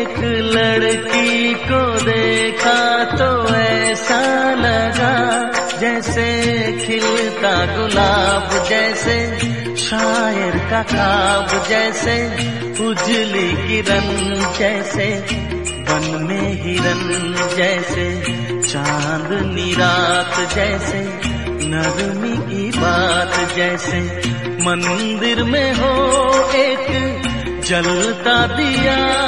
एक लड़की को देखा तो ऐसा लगा जैसे खिलता गुलाब, जैसे शायर का ख्वाब, जैसे उजली किरण, जैसे वन में हिरन, जैसे चांदनी रात, जैसे नरमी की बात, जैसे मंदिर में हो एक जलता दिया।